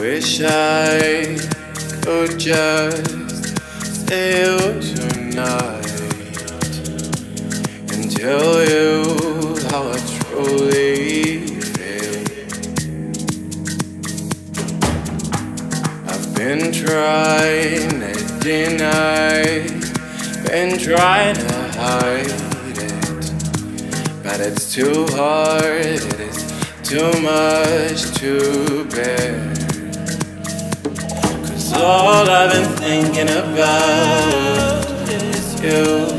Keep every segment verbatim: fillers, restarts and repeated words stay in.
wish I could just stay out tonight and tell you how I truly feel. I've been trying to deny, been trying to hide it, but it's too hard, it is too much to bear. Cause all I've been thinking about is you,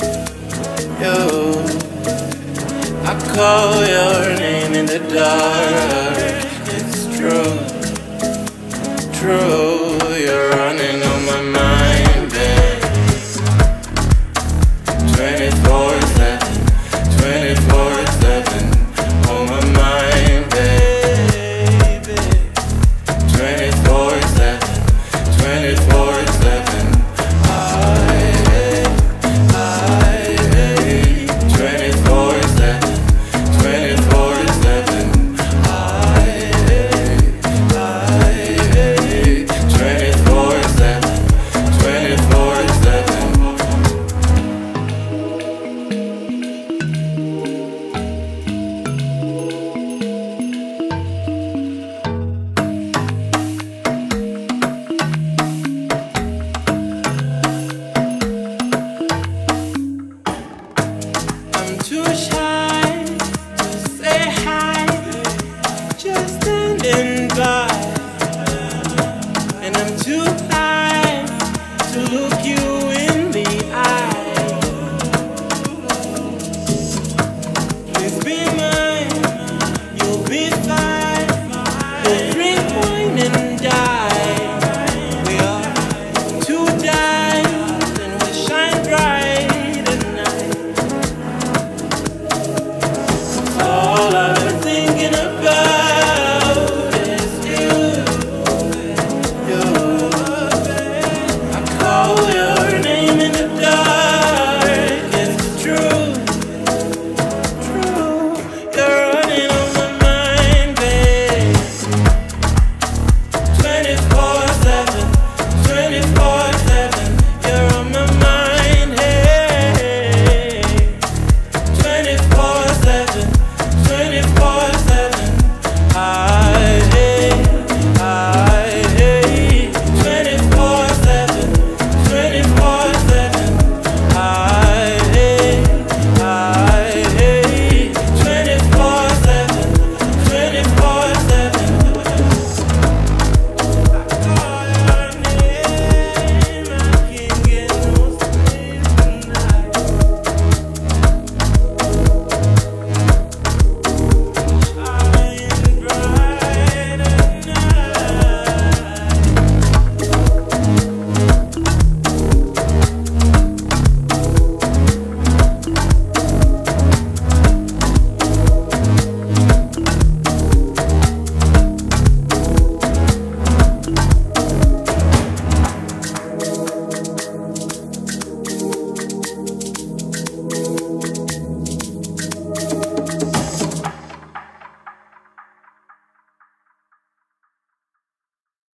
you. I call your name in the dark, it's true, true. You're running on my mind, babe. twenty-four